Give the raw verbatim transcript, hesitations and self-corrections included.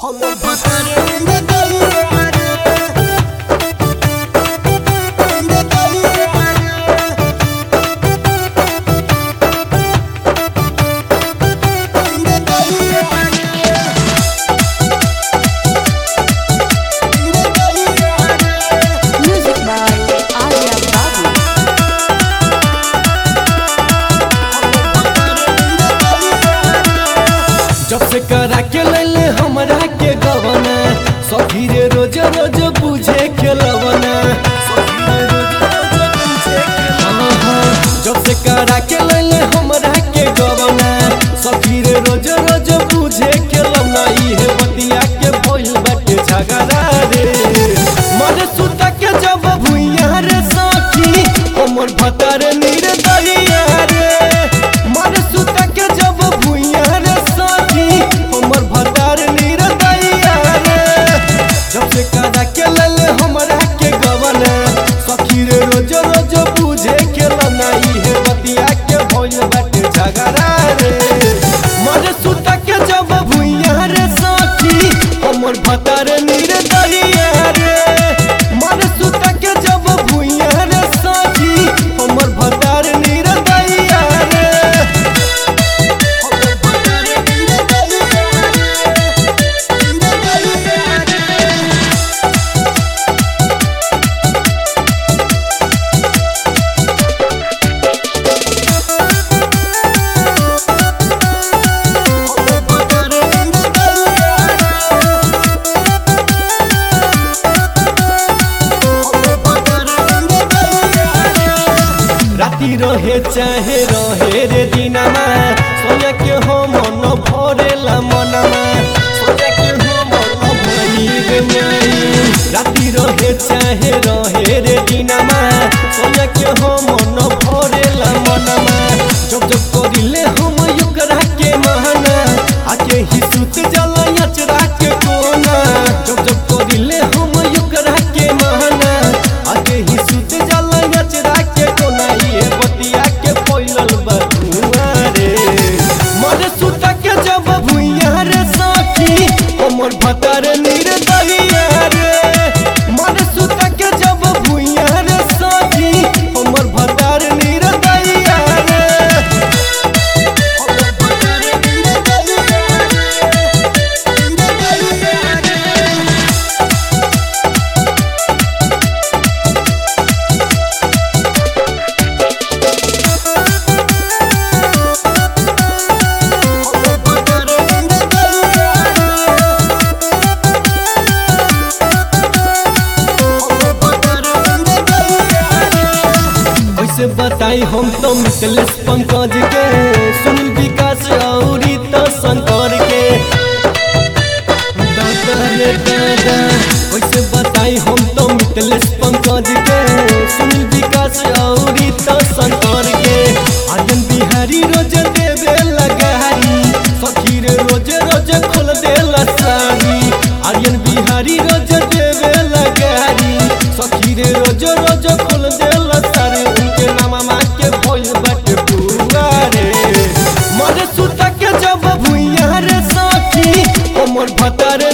जब से करा के लैले हमरा के गवना सखी रे रोज रोज बुझे खेलवना जब से करा के लैले हमरा के गवना सखी रे रोज रोज बुझे खेलवना इहे बतिया के भइल बाटे झगड़ा रे मन सुता के जब भुइया रे सखी हमर भतार निर्दयिया रे मन सुता के जब भुइया रे हमर भतार निर्दयिया रे जब से करा के लैले हमरा के गवना सखी रे रोज रोज बुझे खेलना इहे बतिया के भइल बाटे झगड़ा रे मन सुता के जब भुइया रे सखी हमर भतार निर्दयिया रे मन सुता के जब भुइया रे सखी हमर भतार निर्दयिया रे राती रहे चाहे रहे रे दिनमा सोया के हो मन भरेला मनमा सोया के हो मन भइल नहीं राती रहे चाहे रहे रे दिनमा सोया के हो मन भरेला मनमा जब जब करिले हम युकरा के महना आके ही सुत जला यचरा के कोना जब जब करिले हम युकरा के महना आके ही सुत जला यचरा के कोना ये बतिया के फैलल बधुआ रे मन सुता के जब भुइया रे सखी हमर भतार निर्दयिया रे मन सुता के जब भुइया रे सखी हमर भतार निर्दयिया रे से बताई हम तो मिथलेश पंकज के सुनील विकास औरी तो शंकर के दादा रे दादा वैसे बताई हम तो मिथलेश पंकज के सुनील विकास औरी तो शंकर के आर्यन बिहारी रोज देवे लगारी सखी रे रोज रोज खोल देला साड़ी आर्यन बिहारी रोज देवे लगारी सखी रे रोज रोज खोल देला साड़ी मन सुता के जब भुइया रे सखी हमर भतार